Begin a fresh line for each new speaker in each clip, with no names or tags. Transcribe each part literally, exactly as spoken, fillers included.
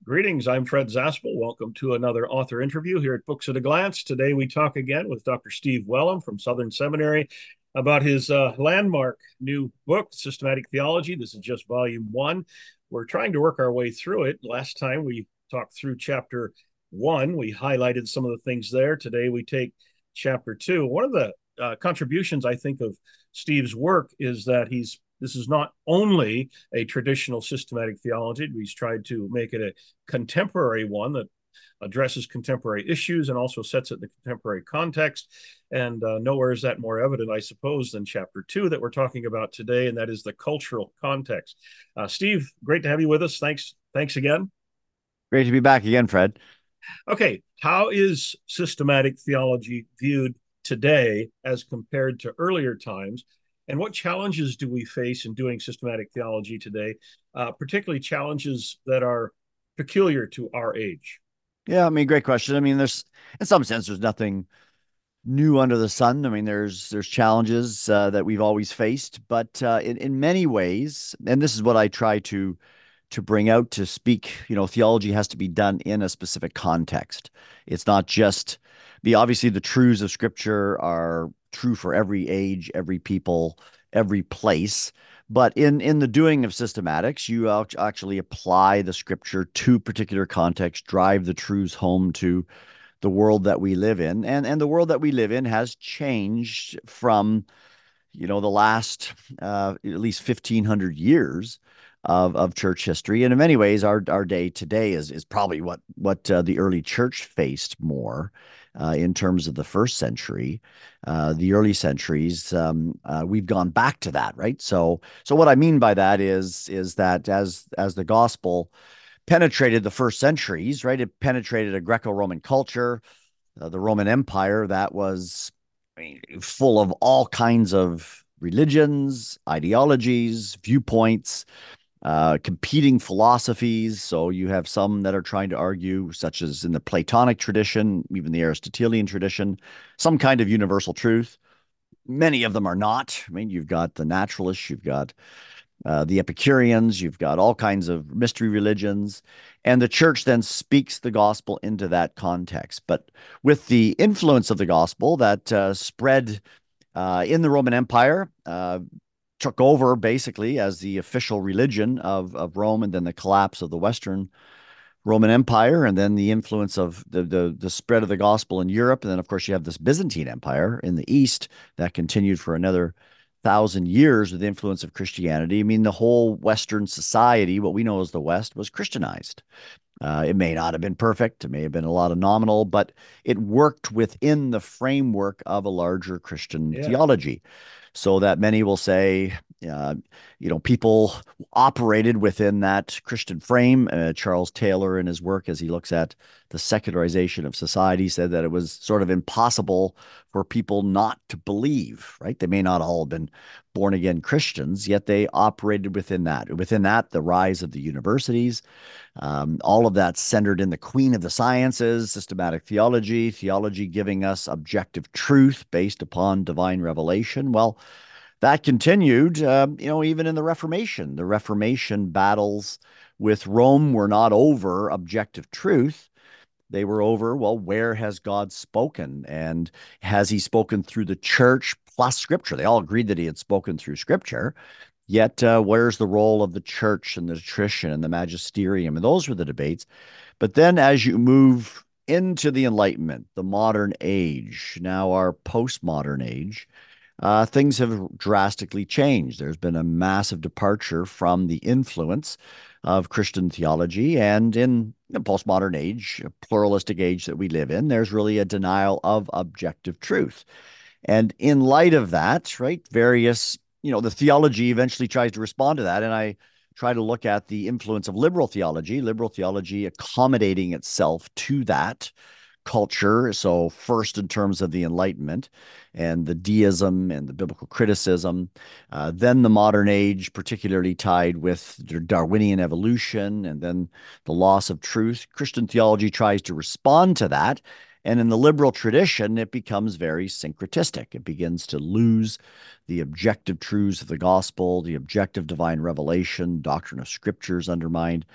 Greetings, I'm Fred Zaspel. Welcome to another author interview here at Books at a Glance. Today we talk again with Doctor Steve Wellum from Southern Seminary about his uh, landmark new book, Systematic Theology. This is just volume one. We're trying to work our way through it. Last time we talked through chapter one. We highlighted some of the things there. Today we take chapter two. One of the uh, contributions, I think, of Steve's work is that he's this is not only a traditional systematic theology. He's tried to make it a contemporary one that addresses contemporary issues and also sets it in the contemporary context. And uh, nowhere is that more evident, I suppose, than chapter two that we're talking about today, and that is the cultural context. Uh, Steve, great to have you with us. Thanks. Thanks again.
Great to be back again, Fred.
Okay, how is systematic theology viewed today as compared to earlier times? And what challenges do we face in doing systematic theology today, uh, particularly challenges that are peculiar to our age?
Yeah, I mean, great question. I mean, there's in some sense there's nothing new under the sun. I mean, there's there's challenges uh, that we've always faced, but uh, in in many ways, and this is what I try to to bring out to speak. You know, theology has to be done in a specific context. It's not just the obviously the truths of Scripture are true for every age, every people, every place. But in in the doing of systematics, you actually apply the Scripture to particular context, drive the truths home to the world that we live in, and and the world that we live in has changed from you know the last uh, at least fifteen hundred years of of church history, and in many ways our our day today is is probably what what uh, the early church faced more uh, in terms of the first century. Uh, the early centuries, um, uh, we've gone back to that, right? So so what I mean by that is is that as as the gospel penetrated the first centuries, right? It penetrated a Greco-Roman culture, uh, the Roman Empire that was I mean, full of all kinds of religions, ideologies, viewpoints, uh, competing philosophies. So you have some that are trying to argue, such as in the Platonic tradition, even the Aristotelian tradition, some kind of universal truth. Many of them are not. I mean, you've got the naturalists, you've got uh, the Epicureans, you've got all kinds of mystery religions, and the church then speaks the gospel into that context. But with the influence of the gospel that uh, spread uh, in the Roman Empire, uh, took over basically as the official religion of, of Rome, and then the collapse of the Western Roman Empire, and then the influence of the, the the spread of the gospel in Europe, and then of course you have this Byzantine Empire in the East that continued for another thousand years with the influence of Christianity. I mean, the whole Western society, what we know as the West, was Christianized. Uh, it may not have been perfect. It may have been a lot of nominal, but it worked within the framework of a larger Christian
Yeah.
theology. So that many will say, uh, you know, people operated within that Christian frame. Uh, Charles Taylor, in his work, as he looks at the secularization of society, said that it was sort of impossible for people not to believe, right? They may not all have been born again Christians, yet they operated within that. Within that, the rise of the universities, um, all of that centered in the queen of the sciences, systematic theology, theology giving us objective truth based upon divine revelation. Well, that continued, uh, you know, even in the Reformation. The Reformation battles with Rome were not over objective truth. They were over, well, where has God spoken? And has he spoken through the church plus scripture? They all agreed that he had spoken through scripture. Yet, uh, where's the role of the church and the tradition and the magisterium? And those were the debates. But then, as you move into the Enlightenment, the modern age, now our postmodern age, uh, things have drastically changed. There's been a massive departure from the influence of Christian theology. And in the postmodern age, a pluralistic age that we live in, there's really a denial of objective truth. And in light of that, right, various, you know, the theology eventually tries to respond to that. And I try to look at the influence of liberal theology, liberal theology accommodating itself to that culture. So, first, in terms of the Enlightenment and the deism and the biblical criticism, uh, then the modern age, particularly tied with Darwinian evolution and then the loss of truth. Christian theology tries to respond to that. And in the liberal tradition, it becomes very syncretistic. It begins to lose the objective truths of the gospel, the objective divine revelation, doctrine of scriptures undermined.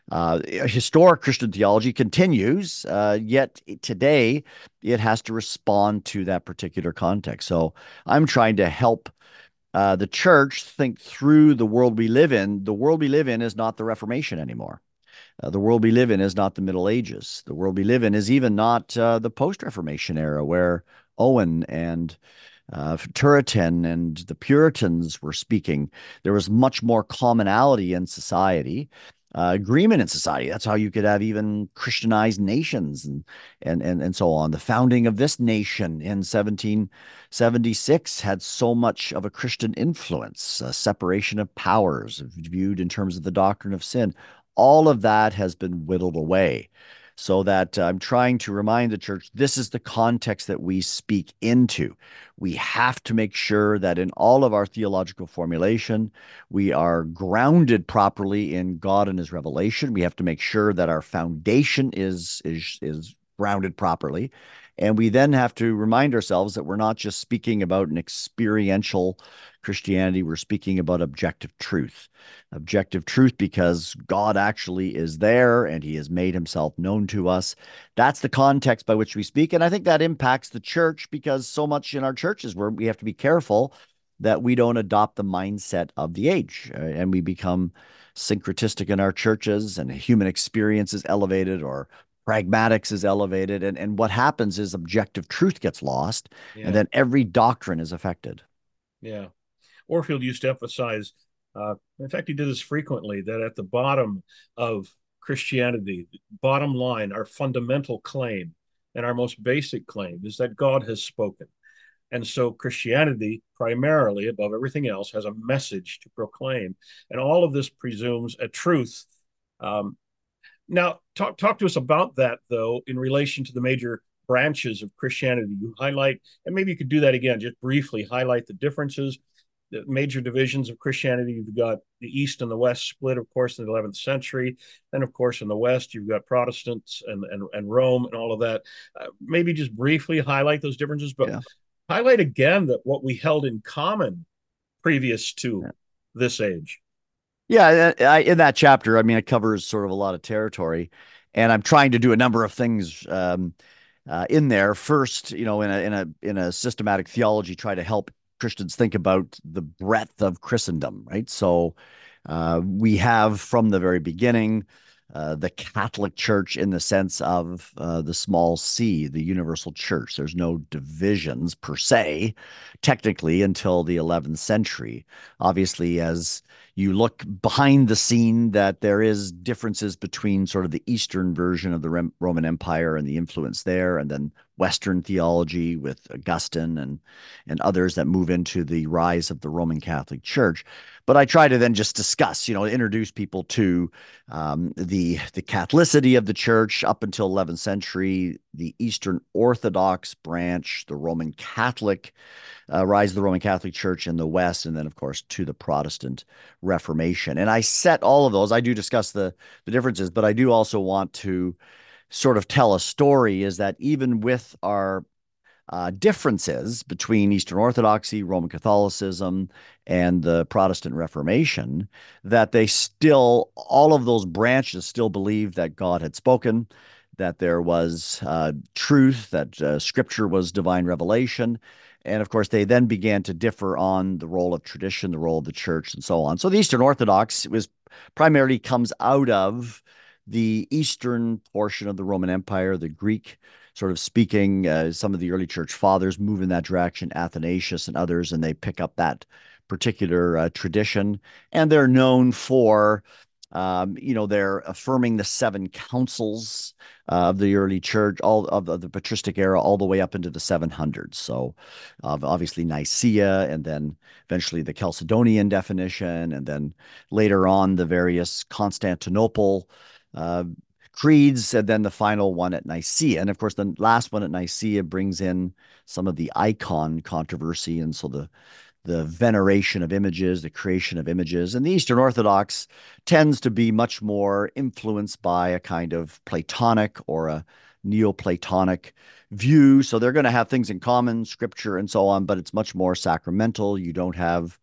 Uh, historic Christian theology continues, uh, yet today it has to respond to that particular context. So I'm trying to help uh, the church think through the world we live in. The world we live in is not the Reformation anymore. Uh, the world we live in is not the Middle Ages. The world we live in is even not uh, the post-Reformation era where Owen and uh, Puritan and the Puritans were speaking. There was much more commonality in society, uh, agreement in society. That's how you could have even Christianized nations and and and and so on. The founding of this nation in seventeen seventy-six had so much of a Christian influence, a separation of powers viewed in terms of the doctrine of sin. All of that has been whittled away so that uh, I'm trying to remind the church this is the context that we speak into. We have to make sure that in all of our theological formulation, we are grounded properly in God and his revelation. We have to make sure that our foundation is, is, is grounded properly. And we then have to remind ourselves that we're not just speaking about an experiential Christianity, we're speaking about objective truth. Objective truth because God actually is there and he has made himself known to us. That's the context by which we speak. And I think that impacts the church because so much in our churches where we have to be careful that we don't adopt the mindset of the age uh, and we become syncretistic in our churches and human experience is elevated or pragmatics is elevated. And, and what happens is objective truth gets lost and
Yeah,
then every doctrine is affected.
yeah. Orfield used to emphasize, uh, in fact, he did this frequently, that at the bottom of Christianity, bottom line, our fundamental claim and our most basic claim is that God has spoken. And so Christianity, primarily above everything else, has a message to proclaim. And all of this presumes a truth. Um, now, talk, talk to us about that, though, in relation to the major branches of Christianity. You highlight, and maybe you could do that again, just briefly highlight the differences, the major divisions of Christianity. You've got the East and the West split, of course, in the eleventh century. Then, of course, in the West, you've got Protestants and, and, and Rome and all of that. Uh, maybe just briefly highlight those differences, but
Yeah.
highlight again that what we held in common previous to this age.
Yeah, I, in that chapter, I mean, it covers sort of a lot of territory, and I'm trying to do a number of things um, uh, in there. First, you know, in a in a in a systematic theology, try to help Christians think about the breadth of Christendom, right? So, uh, we have from the very beginning uh, the Catholic Church in the sense of uh, the small c, the universal church. There's no divisions per se, technically, until the eleventh century. Obviously, as you look behind the scene that there is differences between sort of the Eastern version of the Roman Empire and the influence there, and then Western theology with Augustine and and others that move into the rise of the Roman Catholic Church. But I try to then just discuss, you know, introduce people to um, the the Catholicity of the Church up until eleventh century, the Eastern Orthodox branch, the Roman Catholic uh, rise of the Roman Catholic Church in the West, and then, of course, to the Protestant Reformation. And I set all of those. I do discuss the the differences, but I do also want to sort of tell a story. Is that even with our uh, differences between Eastern Orthodoxy, Roman Catholicism, and the Protestant Reformation, that they still, all of those branches still believed that God had spoken, that there was uh, truth, that uh, scripture was divine revelation. And of course, they then began to differ on the role of tradition, the role of the church, and so on. So the Eastern Orthodox was primarily comes out of the eastern portion of the Roman Empire, the Greek sort of speaking. Uh, some of the early church fathers move in that direction, Athanasius and others, and they pick up that particular uh, tradition. And they're known for, um, you know, they're affirming the seven councils uh, of the early church, all of, of, the patristic era, all the way up into the seven hundreds. So, uh, obviously Nicaea, and then eventually the Chalcedonian definition, and then later on the various Constantinople uh, creeds, and then the final one at Nicaea. And of course, the last one at Nicaea brings in some of the icon controversy, and so the the veneration of images, the creation of images. And the Eastern Orthodox tends to be much more influenced by a kind of Platonic or a Neoplatonic view. So they're going to have things in common, scripture and so on, but it's much more sacramental. You don't have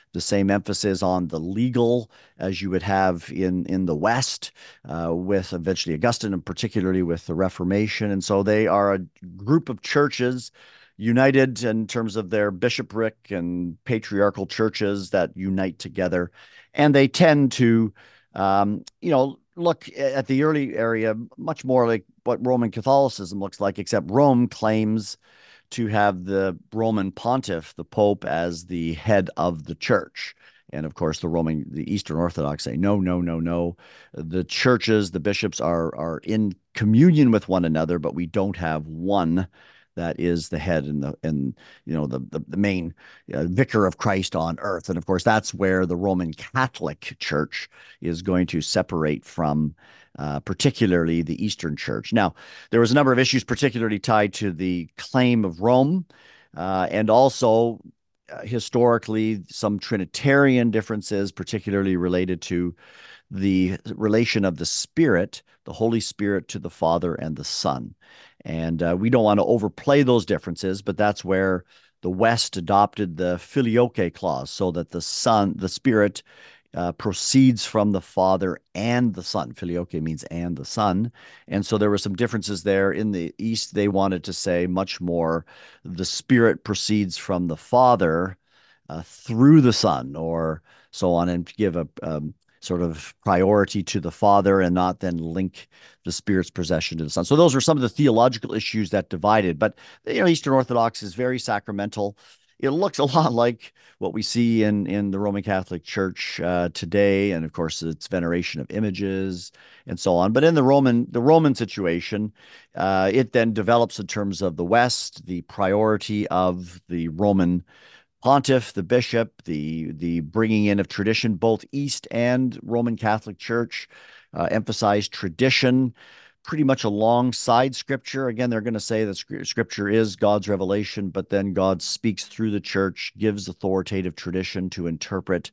the same emphasis on the legal as you would have in in the West, uh, with eventually Augustine, and particularly with the Reformation. And so they are a group of churches united in terms of their bishopric and patriarchal churches that unite together, and they tend to, um, you know, look at the early area much more like what Roman Catholicism looks like, except Rome claims to have the Roman pontiff, the Pope, as the head of the church. And of course, the Roman, the Eastern Orthodox say, no, no, no, no. The churches, the bishops are are in communion with one another, but we don't have one that is the head and the and you know the the, the main uh, vicar of Christ on earth. And of course, that's where the Roman Catholic Church is going to separate from, uh, particularly the Eastern Church. Now, there was a number of issues, particularly tied to the claim of Rome, uh, and also uh, historically some Trinitarian differences, particularly related to the relation of the Spirit, the Holy Spirit, to the Father and the Son. And uh, we don't want to overplay those differences, but that's where the West adopted the filioque clause, so that the Son, the Spirit, uh, proceeds from the Father and the Son. Filioque means and the Son. And so there were some differences there. In the East, they wanted to say much more the Spirit proceeds from the Father uh, through the Son, or so on, and give a um, sort of priority to the Father and not then link the Spirit's possession to the Son. So those are some of the theological issues that divided. But you know, Eastern Orthodox is very sacramental. It looks a lot like what we see in in the Roman Catholic Church uh, today, and of course, its veneration of images and so on. But in the Roman the Roman situation, uh, it then develops in terms of the West, the priority of the Roman pontiff, the bishop, the the bringing in of tradition. Both East and Roman Catholic Church uh, emphasize tradition pretty much alongside Scripture. Again, they're going to say that Scripture is God's revelation, but then God speaks through the church, gives authoritative tradition to interpret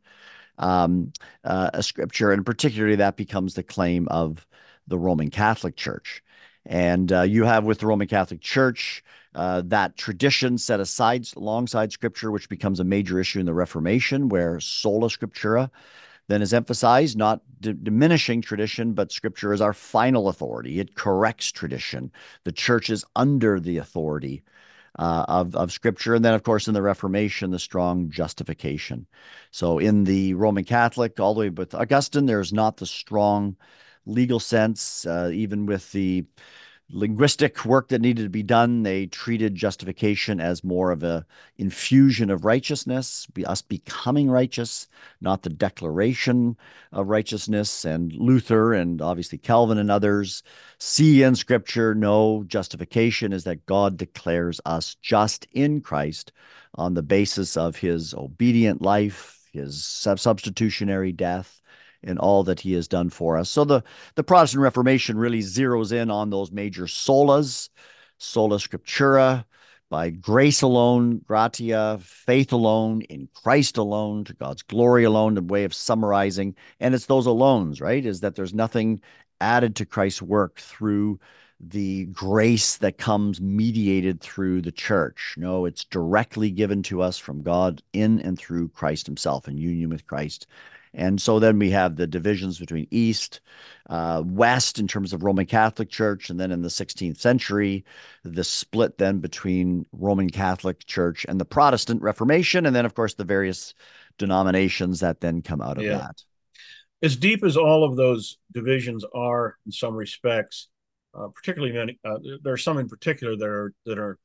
um, uh, a Scripture, and particularly that becomes the claim of the Roman Catholic Church. And uh, you have with the Roman Catholic Church uh, that tradition set aside alongside Scripture, which becomes a major issue in the Reformation, where sola scriptura then is emphasized, not d- diminishing tradition, but Scripture is our final authority. It corrects tradition. The church is under the authority uh, of, of Scripture. And then, of course, in the Reformation, the strong justification. So in the Roman Catholic, all the way with Augustine, there's not the strong legal sense, uh, even with the linguistic work that needed to be done. They treated justification as more of a infusion of righteousness, be us becoming righteous, not the declaration of righteousness. And Luther and obviously Calvin and others see in Scripture, no, justification is that God declares us just in Christ on the basis of his obedient life, his substitutionary death, and all that he has done for us. So the, the Protestant Reformation really zeroes in on those major solas: sola scriptura, by grace alone, gratia, faith alone, in Christ alone, to God's glory alone, the way of summarizing. And it's those alones, right? Is that there's nothing added to Christ's work through the grace that comes mediated through the church. No, it's directly given to us from God in and through Christ himself, in union with Christ. And so then we have the divisions between East, uh, West in terms of Roman Catholic Church, and then in the sixteenth century, the split then between Roman Catholic Church and the Protestant Reformation, and then, of course, the various denominations that then come out of
Yeah.
that.
As deep as all of those divisions are in some respects, uh, particularly many, uh, there are some in particular that are that are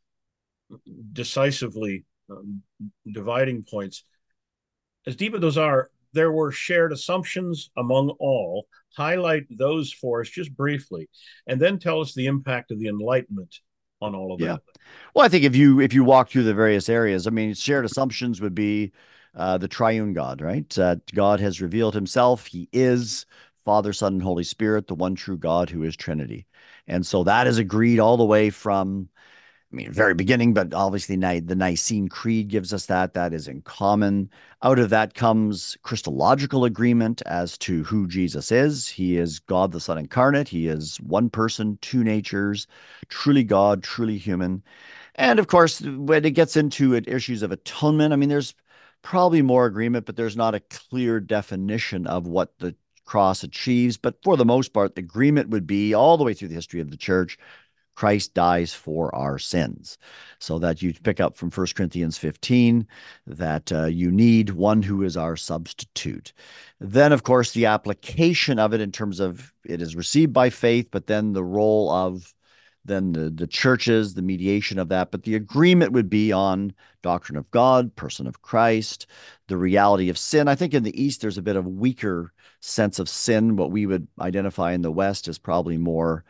decisively um, dividing points. As deep as those are, there were shared assumptions among all. Highlight those for us just briefly, and then tell us the impact of the Enlightenment on all of
Yeah.
that.
Well, I think if you if you walk through the various areas, I mean, shared assumptions would be uh, the triune God, right? That uh, God has revealed himself. He is Father, Son, and Holy Spirit, the one true God who is Trinity. And so that is agreed all the way from, I mean, very beginning, but obviously the Nicene Creed gives us that. That is in common. Out of that comes Christological agreement as to who Jesus is. He is God the Son incarnate. He is one person, two natures, truly God, truly human. And of course, when it gets into it, issues of atonement, I mean, there's probably more agreement, but there's not a clear definition of what the cross achieves. But for the most part, the agreement would be all the way through the history of the church. Christ dies for our sins. So that you pick up from First Corinthians fifteen that uh, you need one who is our substitute. Then, of course, the application of it in terms of it is received by faith, but then the role of then the, the churches, the mediation of that. But the agreement would be on doctrine of God, person of Christ, the reality of sin. I think in the East, there's a bit of weaker sense of sin. What we would identify in the West is probably more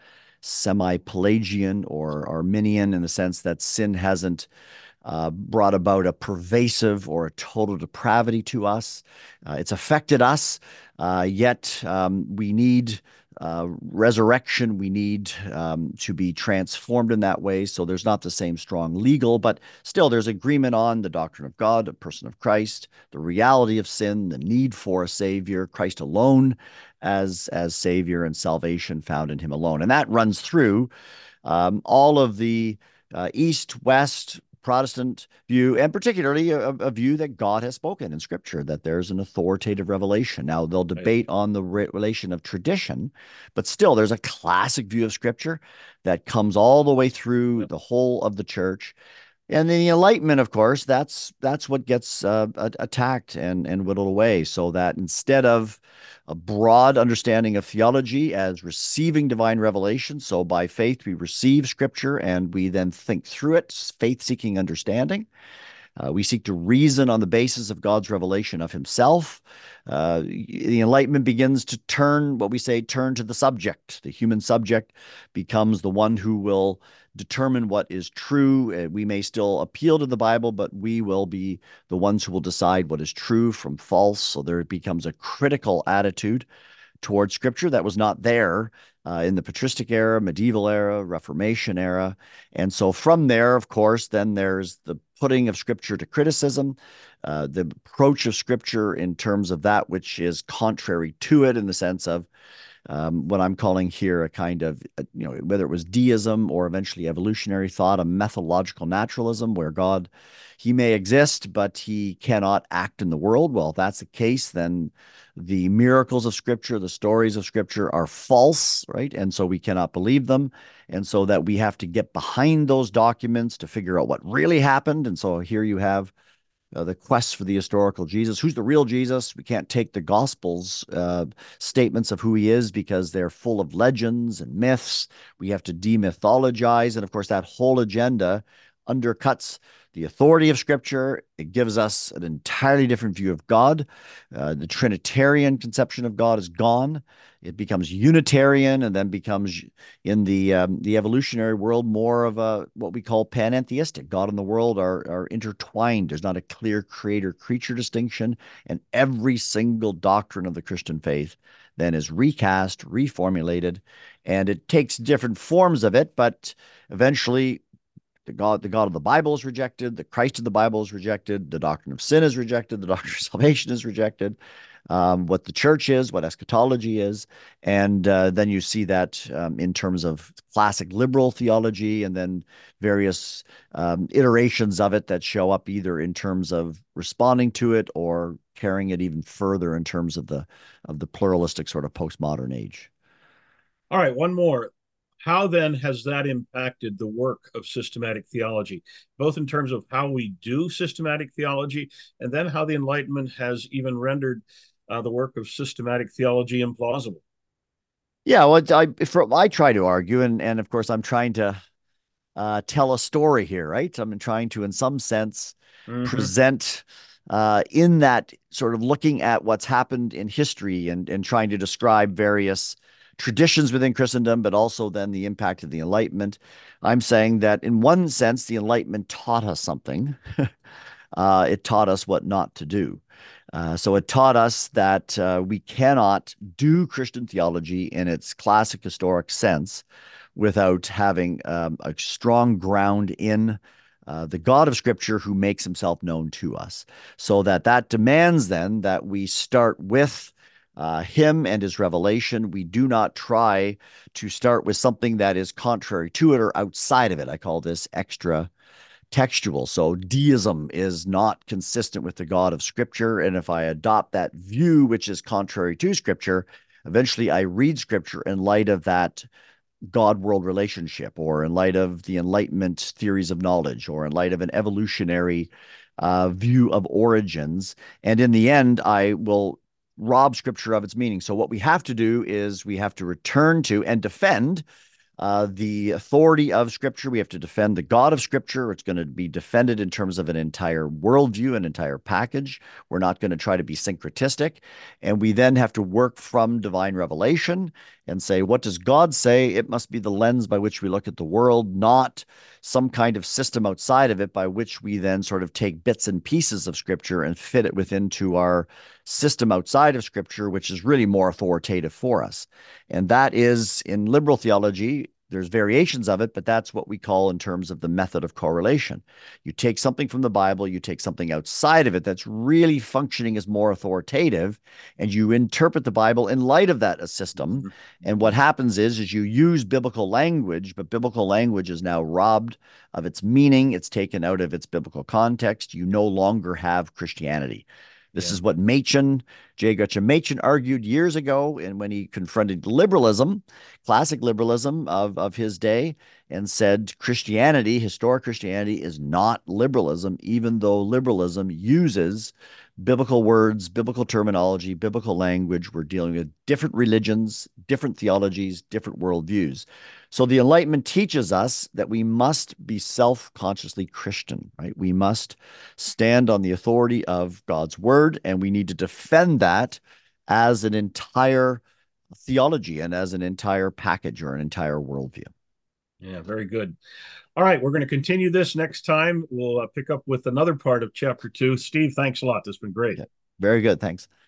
semi-Pelagian or Arminian in the sense that sin hasn't uh, brought about a pervasive or a total depravity to us. Uh, it's affected us, uh, yet um, we need uh, resurrection. We need um, to be transformed in that way. So there's not the same strong legal, but still there's agreement on the doctrine of God, the person of Christ, the reality of sin, the need for a Savior, Christ alone as as Savior, and salvation found in Him alone. And that runs through um, all of the uh, East, West, Protestant view, and particularly a, a, view that God has spoken in Scripture, that there's an authoritative revelation. Now, they'll debate right. on the re relation of tradition, but still there's a classic view of Scripture that comes all the way through yep. the whole of the church. And then the Enlightenment, of course, that's that's what gets uh, attacked and, and whittled away, so that instead of a broad understanding of theology as receiving divine revelation, so by faith we receive Scripture and we then think through it, faith-seeking understanding. Uh, we seek to reason on the basis of God's revelation of Himself. Uh, the Enlightenment begins to turn, what we say, turn to the subject. The human subject becomes the one who will determine what is true. Uh, we may still appeal to the Bible, but we will be the ones who will decide what is true from false. So there becomes a critical attitude towards Scripture that was not there uh, in the patristic era, medieval era, Reformation era. And so from there, of course, then there's the putting of Scripture to criticism, uh, the approach of Scripture in terms of that which is contrary to it, in the sense of um, what I'm calling here a kind of, you know, whether it was deism or eventually evolutionary thought, a methodological naturalism, where God, He may exist, but He cannot act in the world. Well, if that's the case, then the miracles of Scripture, the stories of Scripture are false, right? And so we cannot believe them. And so that we have to get behind those documents to figure out what really happened. And so here you have Uh, the quest for the historical Jesus. Who's the real Jesus? We can't take the Gospels' uh, statements of who He is because they're full of legends and myths. We have to demythologize. And of course, that whole agenda undercuts the authority of Scripture. It gives us an entirely different view of God. Uh, the Trinitarian conception of God is gone. It becomes Unitarian, and then becomes, in the um, the evolutionary world, more of a what we call panentheistic. God and the world are are intertwined. There's not a clear creator-creature distinction, and every single doctrine of the Christian faith then is recast, reformulated, and it takes different forms of it, but eventually the God, the God of the Bible is rejected. The Christ of the Bible is rejected. The doctrine of sin is rejected. The doctrine of salvation is rejected. Um, what the church is, what eschatology is. And uh, then you see that um, in terms of classic liberal theology, and then various um, iterations of it that show up either in terms of responding to it or carrying it even further in terms of the of the pluralistic sort of postmodern age.
All right, one more. How then has that impacted the work of systematic theology, both in terms of how we do systematic theology, and then how the Enlightenment has even rendered uh, the work of systematic theology implausible?
Yeah, well, I for, I try to argue, and and of course I'm trying to uh, tell a story here, right? I'm trying to, in some sense,
Mm-hmm.
present uh, in that sort of looking at what's happened in history, and and trying to describe various traditions within Christendom, but also then the impact of the Enlightenment. I'm saying that in one sense, the Enlightenment taught us something. uh, it taught us what not to do. Uh, so it taught us that uh, we cannot do Christian theology in its classic historic sense without having um, a strong ground in uh, the God of Scripture who makes Himself known to us. So that that demands then that we start with uh, Him and His revelation. We do not try to start with something that is contrary to it or outside of it. I call this extra textual. So deism is not consistent with the God of Scripture. And if I adopt that view, which is contrary to Scripture, eventually I read Scripture in light of that God world relationship, or in light of the Enlightenment theories of knowledge, or in light of an evolutionary uh, view of origins. And in the end, I will rob Scripture of its meaning. So, what we have to do is we have to return to and defend uh, the authority of Scripture. We have to defend the God of Scripture. It's going to be defended in terms of an entire worldview, an entire package. We're not going to try to be syncretistic. And we then have to work from divine revelation and say, what does God say? It must be the lens by which we look at the world, not some kind of system outside of it by which we then sort of take bits and pieces of Scripture and fit it within to our system outside of Scripture, which is really more authoritative for us. And that is, in liberal theology, there's variations of it, but that's what we call in terms of the method of correlation. You take something from the Bible, you take something outside of it that's really functioning as more authoritative, and you interpret the Bible in light of that system. And what happens is, is you use biblical language, but biblical language is now robbed of its meaning. It's taken out of its biblical context. You no longer have Christianity. This
Yeah.
is what Machen, J. Gresham Machen, argued years ago, and when he confronted liberalism, classic liberalism of, of his day, and said Christianity, historic Christianity, is not liberalism, even though liberalism uses biblical words, biblical terminology, biblical language. We're dealing with different religions, different theologies, different worldviews. So the Enlightenment teaches us that we must be self-consciously Christian, right? We must stand on the authority of God's word, and we need to defend that as an entire theology and as an entire package or an entire worldview.
Yeah, very good. All right, we're going to continue this next time. We'll uh, pick up with another part of chapter two. Steve, thanks a lot. This has been great.
Okay. Very good. Thanks.